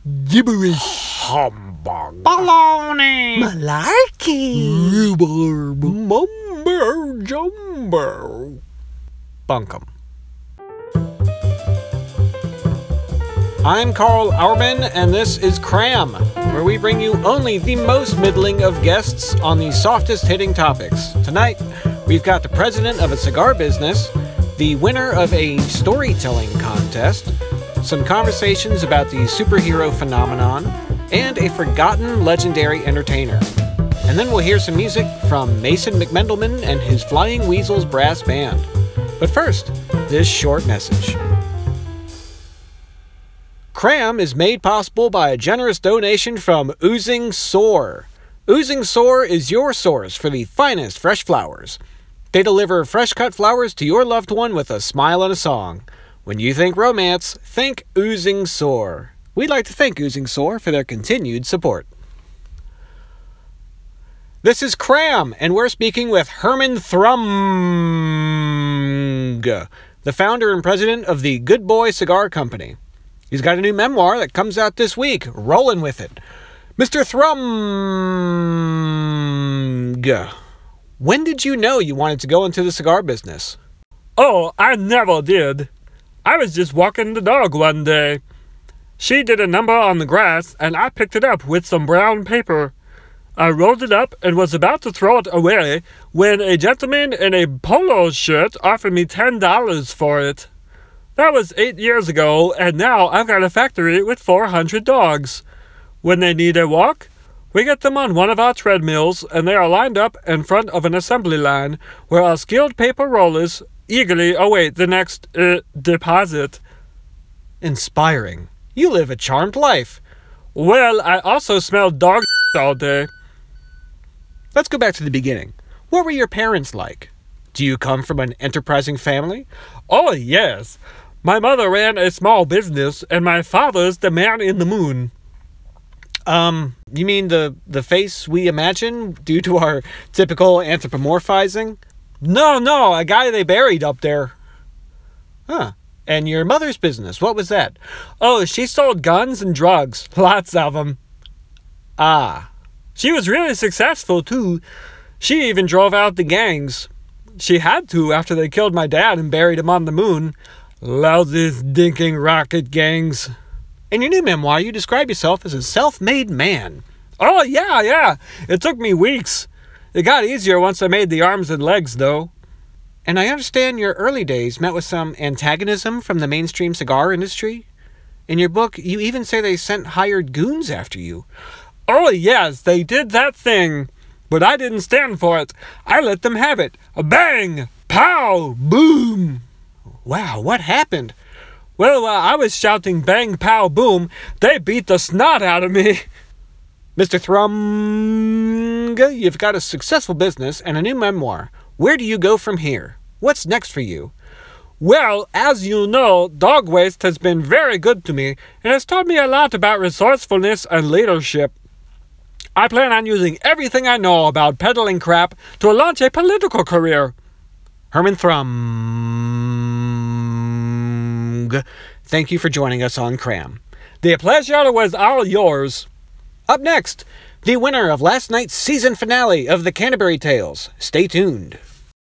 Gibberish. Humbug. Baloney. Malarkey. Rhubarb. Mumbo jumbo. Bunkum. I'm Carl Auerman, and this is Cram, where we bring you only the most middling of guests on the softest hitting topics. Tonight, we've got the president of a cigar business, the winner of a storytelling contest, some conversations about the superhero phenomenon, and a forgotten legendary entertainer. And then we'll hear some music from Mason McMendelman and his Flying Weasels Brass Band. But first, this short message. Cram is made possible by a generous donation from Oozing Soar. Oozing Soar is your source for the finest fresh flowers. They deliver fresh-cut flowers to your loved one with a smile and a song. When you think romance, think Oozing Soar. We'd like to thank Oozing Soar for their continued support. This is Cram, and we're speaking with Herman Thrumg, the founder and president of the Good Boy Cigar Company. He's got a new memoir that comes out this week. Rollin' with it. Mr. Thrumg, when did you know you wanted to go into the cigar business? Oh, I never did. I was just walking the dog one day. She did a number on the grass, and I picked it up with some brown paper. I rolled it up and was about to throw it away when a gentleman in a polo shirt offered me $10 for it. That was 8 years ago, and now I've got a factory with 400 dogs. When they need a walk, we get them on one of our treadmills, and they are lined up in front of an assembly line where our skilled paper rollers eagerly await the next deposit. Inspiring. You live a charmed life. Well, I also smell dog all day. Let's go back to the beginning. What were your parents like? Do you come from an enterprising family? Oh, yes. My mother ran a small business, and my father's the man in the moon. You mean the face we imagine due to our typical anthropomorphizing? No, a guy they buried up there. Huh. And your mother's business, what was that? Oh, she sold guns and drugs. Lots of them. Ah. She was really successful, too. She even drove out the gangs. She had to after they killed my dad and buried him on the moon. Lousy, stinking rocket gangs. In your new memoir, you describe yourself as a self-made man. Oh, yeah. It took me weeks. It got easier once I made the arms and legs, though. And I understand your early days met with some antagonism from the mainstream cigar industry. In your book, you even say they sent hired goons after you. Oh, yes, they did that thing. But I didn't stand for it. I let them have it. A bang! Pow! Boom! Wow, what happened? Well, while I was shouting bang, pow, boom, they beat the snot out of me. Mr. Thrumg, you've got a successful business and a new memoir. Where do you go from here? What's next for you? Well, as you know, Dog Waste has been very good to me and has taught me a lot about resourcefulness and leadership. I plan on using everything I know about peddling crap to launch a political career. Herman Thrumg, thank you for joining us on Cram. The pleasure was all yours. Up next, the winner of last night's season finale of the Canterbury Tales. Stay tuned.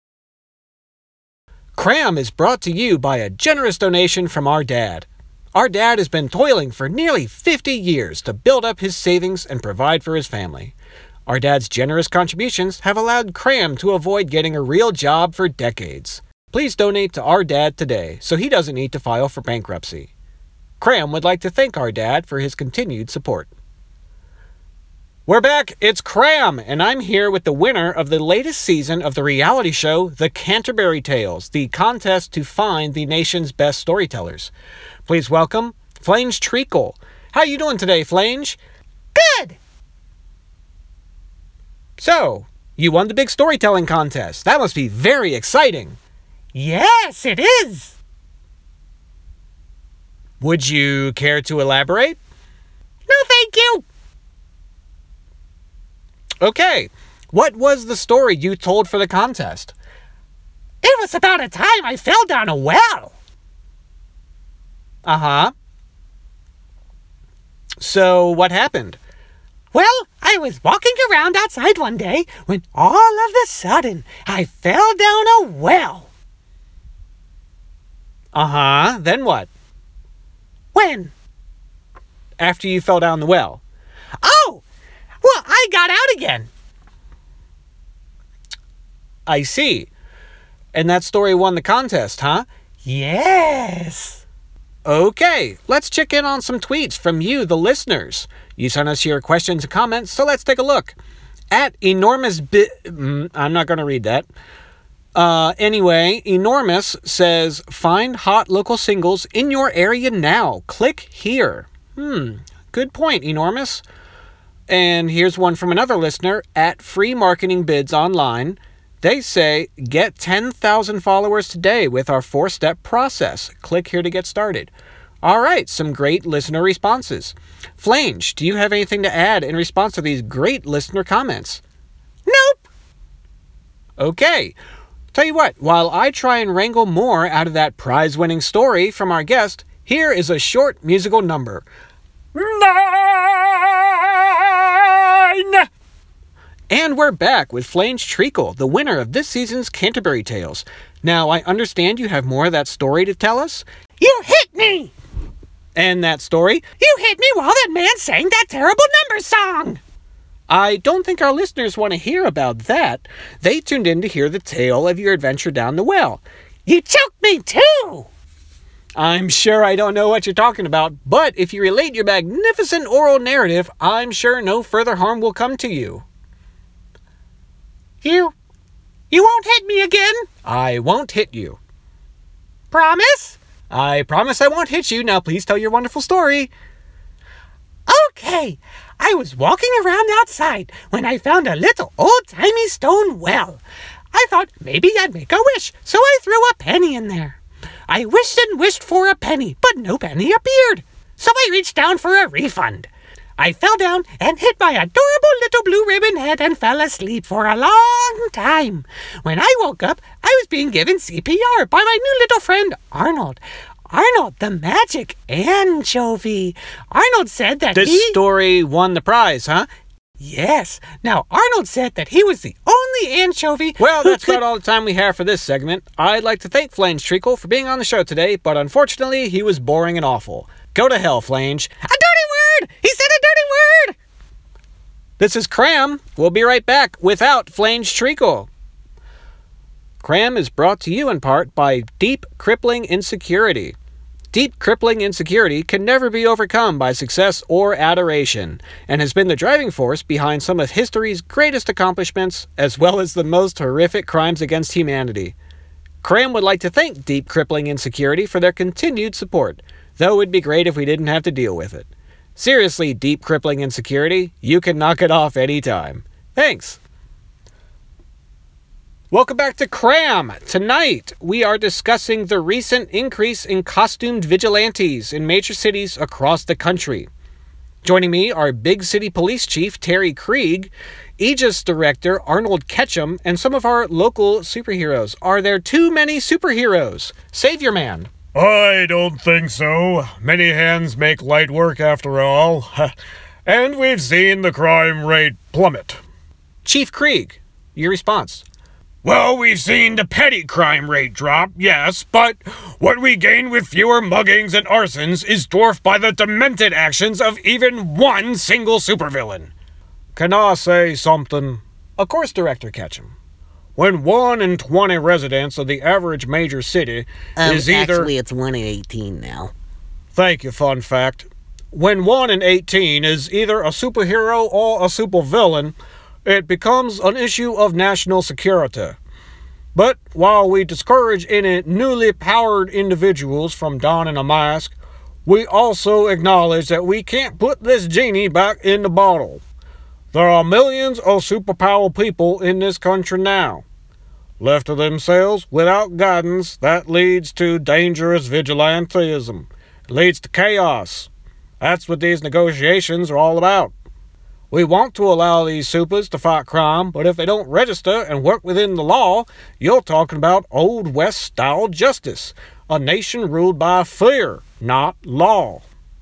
Cram is brought to you by a generous donation from our dad. Our dad has been toiling for nearly 50 years to build up his savings and provide for his family. Our dad's generous contributions have allowed Cram to avoid getting a real job for decades. Please donate to our dad today so he doesn't need to file for bankruptcy. Cram would like to thank our dad for his continued support. We're back, it's Cram, and I'm here with the winner of the latest season of the reality show, The Canterbury Tales, the contest to find the nation's best storytellers. Please welcome Flange Treacle. How you doing today, Flange? Good. So, you won the big storytelling contest. That must be very exciting. Yes, it is. Would you care to elaborate? No, thank you. Okay, what was the story you told for the contest? It was about a time I fell down a well. Uh-huh. So, what happened? Well, I was walking around outside one day when all of a sudden I fell down a well. Uh-huh, then what? When? After you fell down the well. Oh! Well, I got out again. I see. And that story won the contest, huh? Yes. Okay, let's check in on some tweets from you, the listeners. You sent us your questions and comments, so let's take a look. At I'm not going to read that. Anyway, Enormous says, find hot local singles in your area now. Click here. Good point, Enormous. And here's one from another listener at Free Marketing Bids Online. They say, get 10,000 followers today with our 4-step process. Click here to get started. All right, some great listener responses. Flange, do you have anything to add in response to these great listener comments? Nope. Okay. Tell you what, while I try and wrangle more out of that prize-winning story from our guest, here is a short musical number. 9! And we're back with Flange Treacle, the winner of this season's Canterbury Tales. Now, I understand you have more of that story to tell us. You hit me! And that story? You hit me while that man sang that terrible number song! I don't think our listeners want to hear about that. They tuned in to hear the tale of your adventure down the well. You choked me too! I'm sure I don't know what you're talking about, but if you relate your magnificent oral narrative, I'm sure no further harm will come to you. You won't hit me again? I won't hit you. Promise? I promise I won't hit you. Now please tell your wonderful story. Okay. I was walking around outside when I found a little old-timey stone well. I thought maybe I'd make a wish, so I threw a penny in there. I wished and wished for a penny, but no penny appeared. So I reached down for a refund. I fell down and hit my adorable little blue ribbon head and fell asleep for a long time. When I woke up, I was being given CPR by my new little friend, Arnold. Arnold, the magic anchovy. Arnold said that This story won the prize, huh? Yes. Now, Arnold said that he was the only anchovy Well, who that's could... about all the time we have for this segment. I'd like to thank Flange Treacle for being on the show today, but unfortunately, he was boring and awful. Go to hell, Flange. A dirty word! He said a dirty word! This is Cram. We'll be right back without Flange Treacle. Cram is brought to you in part by Deep Crippling Insecurity. Deep crippling insecurity can never be overcome by success or adoration, and has been the driving force behind some of history's greatest accomplishments, as well as the most horrific crimes against humanity. Cram would like to thank Deep Crippling Insecurity for their continued support, though it'd be great if we didn't have to deal with it. Seriously, Deep Crippling Insecurity, you can knock it off anytime. Thanks. Welcome back to Cram. Tonight, we are discussing the recent increase in costumed vigilantes in major cities across the country. Joining me are Big City Police Chief Terry Krieg, Aegis Director Arnold Ketchum, and some of our local superheroes. Are there too many superheroes? Savior Man. I don't think so. Many hands make light work after all. And we've seen the crime rate plummet. Chief Krieg, your response. Well, we've seen the petty crime rate drop, yes, but what we gain with fewer muggings and arsons is dwarfed by the demented actions of even one single supervillain. Can I say something? Of course, Director Ketchum. When 1 in 20 residents of the average major city is either... Actually, it's 1 in 18 now. Thank you, fun fact. When 1 in 18 is either a superhero or a supervillain, it becomes an issue of national security. But while we discourage any newly powered individuals from donning a mask, we also acknowledge that we can't put this genie back in the bottle. There are millions of superpowered people in this country now. Left to themselves, without guidance, that leads to dangerous vigilantism. It leads to chaos. That's what these negotiations are all about. We want to allow these supers to fight crime, but if they don't register and work within the law, you're talking about Old West-style justice, a nation ruled by fear, not law.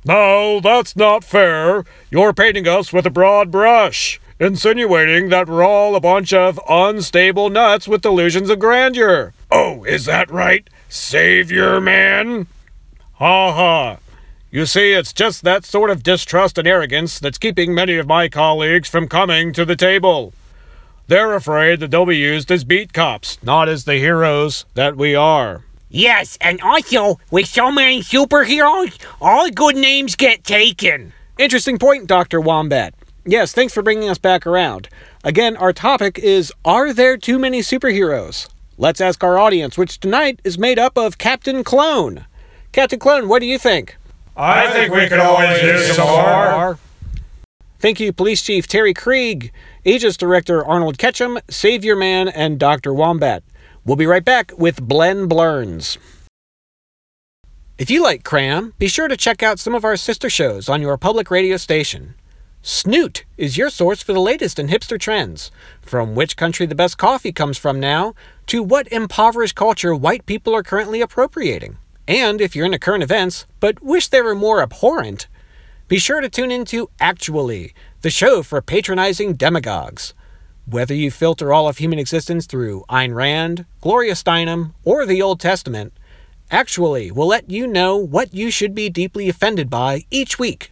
No, that's not fair. You're painting us with a broad brush, insinuating that we're all a bunch of unstable nuts with delusions of grandeur. Oh, is that right, Savior Man? Ha ha. You see, it's just that sort of distrust and arrogance that's keeping many of my colleagues from coming to the table. They're afraid that they'll be used as beat cops, not as the heroes that we are. Yes, and also, with so many superheroes, all good names get taken. Interesting point, Dr. Wombat. Yes, thanks for bringing us back around. Again, our topic is, are there too many superheroes? Let's ask our audience, which tonight is made up of Captain Clone. Captain Clone, what do you think? I think we could always use some more. Thank you, Police Chief Terry Krieg, Aegis Director Arnold Ketchum, Savior Man, and Dr. Wombat. We'll be right back with Blen Blurns. If you like Cram, be sure to check out some of our sister shows on your public radio station. Snoot is your source for the latest in hipster trends, from which country the best coffee comes from now, to what impoverished culture white people are currently appropriating. And if you're into current events, but wish they were more abhorrent, be sure to tune into Actually, the show for patronizing demagogues. Whether you filter all of human existence through Ayn Rand, Gloria Steinem, or the Old Testament, Actually will let you know what you should be deeply offended by each week.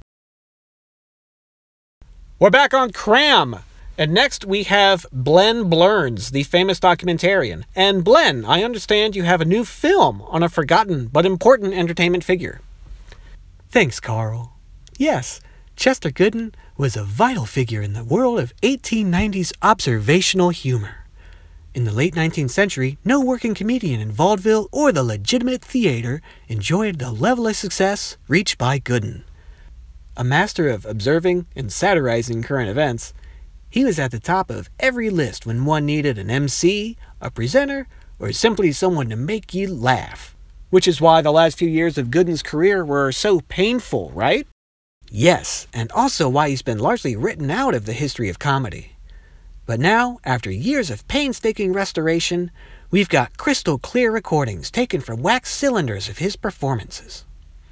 We're back on Cram, and next we have Blen Blurns, the famous documentarian. And Blen, I understand you have a new film on a forgotten but important entertainment figure. Thanks, Carl. Yes, Chester Goodin was a vital figure in the world of 1890s observational humor. In the late 19th century, no working comedian in vaudeville or the legitimate theater enjoyed the level of success reached by Goodin. A master of observing and satirizing current events, he was at the top of every list when one needed an MC, a presenter, or simply someone to make you laugh. Which is why the last few years of Goodin's career were so painful, right? Yes, and also why he's been largely written out of the history of comedy. But now, after years of painstaking restoration, we've got crystal clear recordings taken from wax cylinders of his performances.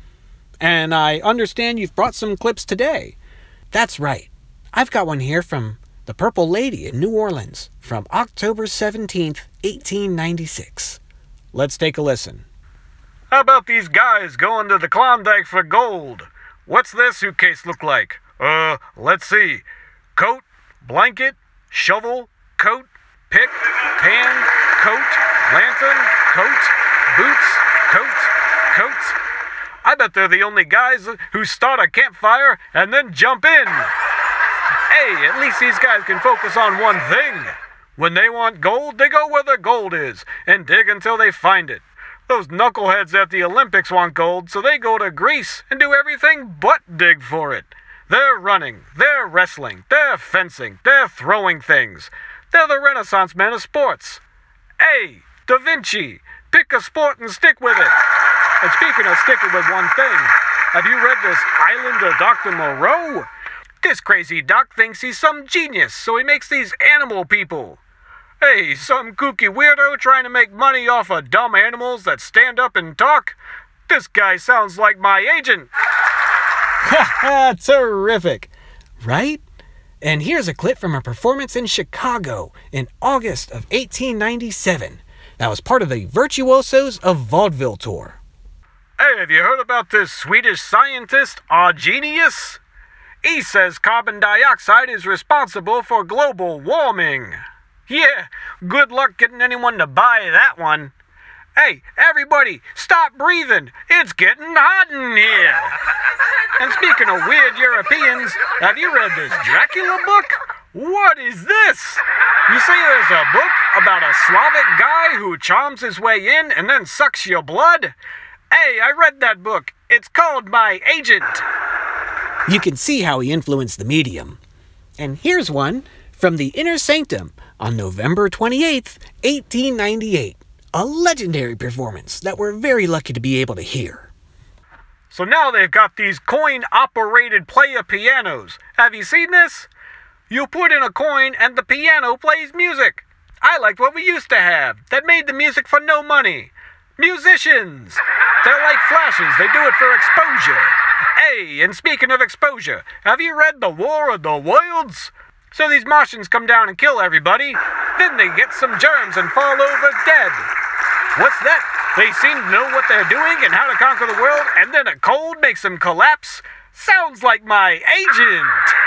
And I understand you've brought some clips today. That's right. I've got one here from the Purple Lady in New Orleans from October 17th, 1896. Let's take a listen. How about these guys going to the Klondike for gold? What's their suitcase look like? Let's see. Coat, blanket, shovel, coat, pick, pan, coat, lantern, coat, boots, coat. I bet they're the only guys who start a campfire and then jump in. Hey, at least these guys can focus on one thing. When they want gold, they go where the gold is and dig until they find it. Those knuckleheads at the Olympics want gold, so they go to Greece and do everything but dig for it. They're running, they're wrestling, they're fencing, they're throwing things. They're the Renaissance men of sports. Hey, Da Vinci, pick a sport and stick with it. And speaking of sticking with one thing, have you read this Islander Dr. Moreau? This crazy doc thinks he's some genius, so he makes these animal people. Hey, some kooky weirdo trying to make money off of dumb animals that stand up and talk? This guy sounds like my agent. Ha! Terrific. Right? And here's a clip from a performance in Chicago in August of 1897. That was part of the Virtuosos of Vaudeville tour. Hey, have you heard about this Swedish scientist, Argenius? He says carbon dioxide is responsible for global warming. Yeah, good luck getting anyone to buy that one. Hey, everybody, stop breathing. It's getting hot in here. And speaking of weird Europeans, have you read this Dracula book? What is this? You see, there's a book about a Slavic guy who charms his way in and then sucks your blood. Hey, I read that book. It's called My Agent. You can see how he influenced the medium. And here's one from the Inner Sanctum on November 28th, 1898. A legendary performance that we're very lucky to be able to hear. So now they've got these coin-operated player pianos. Have you seen this? You put in a coin and the piano plays music. I liked what we used to have that made the music for no money. Musicians! They're like flashes, they do it for exposure. Hey, and speaking of exposure, have you read The War of the Worlds? So these Martians come down and kill everybody, then they get some germs and fall over dead. What's that? They seem to know what they're doing and how to conquer the world, and then a cold makes them collapse? Sounds like my agent!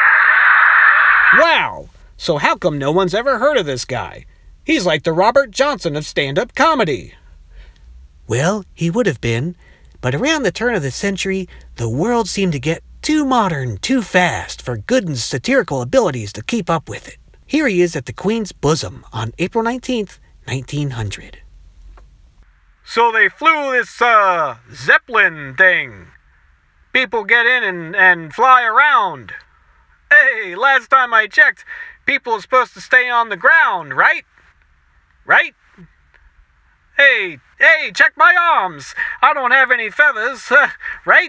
Wow! So how come no one's ever heard of this guy? He's like the Robert Johnson of stand-up comedy. Well, he would have been, but around the turn of the century, the world seemed to get too modern, too fast for Gooden's satirical abilities to keep up with it. Here he is at the Queen's bosom on April 19th, 1900. So they flew this, Zeppelin thing. People get in and fly around. Hey, last time I checked, people are supposed to stay on the ground, right? Right? Hey, check my arms. I don't have any feathers, right?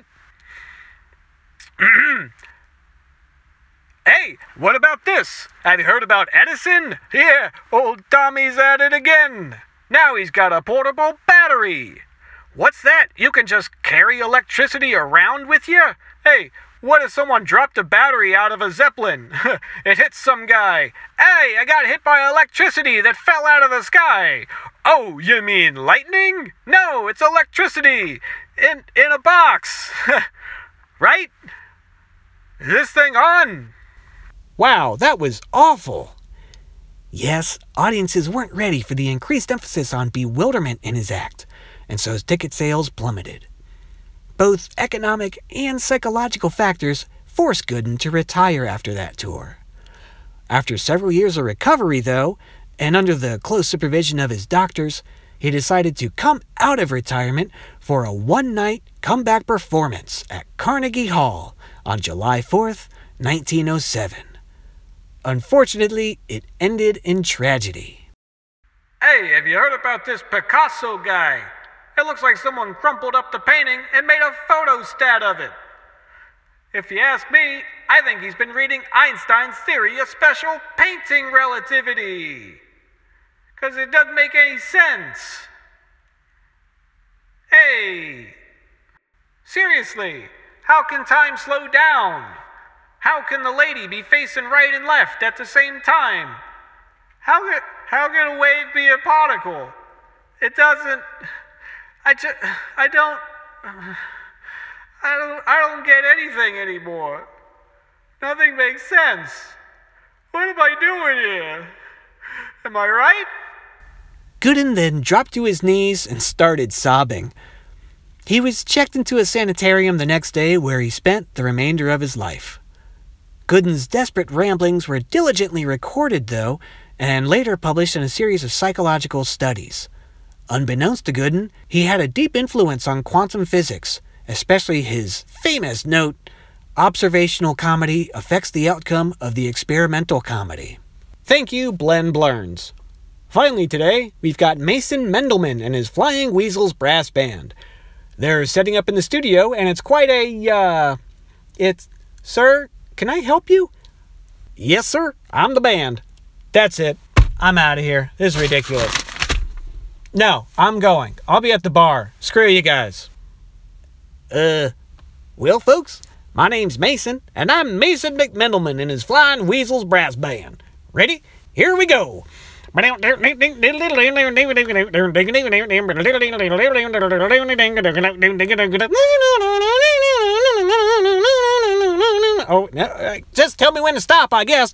Hey, what about this? Have you heard about Edison? Yeah, old Tommy's at it again. Now he's got a portable battery. What's that? You can just carry electricity around with you? Hey, what if someone dropped a battery out of a Zeppelin? It hit some guy. Hey, I got hit by electricity that fell out of the sky. Oh, you mean lightning? No, it's electricity. In a box. Right? Is this thing on? Wow, that was awful. Yes, audiences weren't ready for the increased emphasis on bewilderment in his act, and so his ticket sales plummeted. Both economic and psychological factors forced Gooden to retire after that tour. After several years of recovery, though, and under the close supervision of his doctors, he decided to come out of retirement for a one-night comeback performance at Carnegie Hall on July 4th, 1907. Unfortunately, it ended in tragedy. Hey, have you heard about this Picasso guy? It looks like someone crumpled up the painting and made a photostat of it. If you ask me, I think he's been reading Einstein's theory of special painting relativity. 'Cause it doesn't make any sense. Hey, seriously, how can time slow down? How can the lady be facing right and left at the same time? How can a wave be a particle? It doesn't. I don't get anything anymore. Nothing makes sense. What am I doing here? Am I right? Gooden then dropped to his knees and started sobbing. He was checked into a sanitarium the next day where he spent the remainder of his life. Gooden's desperate ramblings were diligently recorded, though, and later published in a series of psychological studies. Unbeknownst to Gooden, he had a deep influence on quantum physics, especially his famous note, "Observational comedy affects the outcome of the experimental comedy." Thank you, Glenn Blerns. Finally today, we've got Mason Mendelman and his Flying Weasels Brass Band. They're setting up in the studio, and it's quite Sir, can I help you? Yes, sir, I'm the band. That's it. I'm out of here. This is ridiculous. No, I'm going. I'll be at the bar. Screw you guys. Well, folks, my name's Mason, and I'm Mason McMendelman and his Flying Weasels Brass Band. Ready? Here we go. Oh, no, just tell me when to stop, I guess.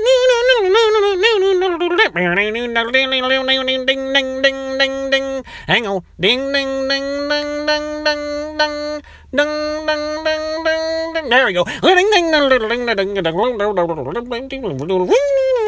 Hang on. Ding, ding, ding, ding, ding, ding, ding. Ding, ding, ding, ding, ding. There we go.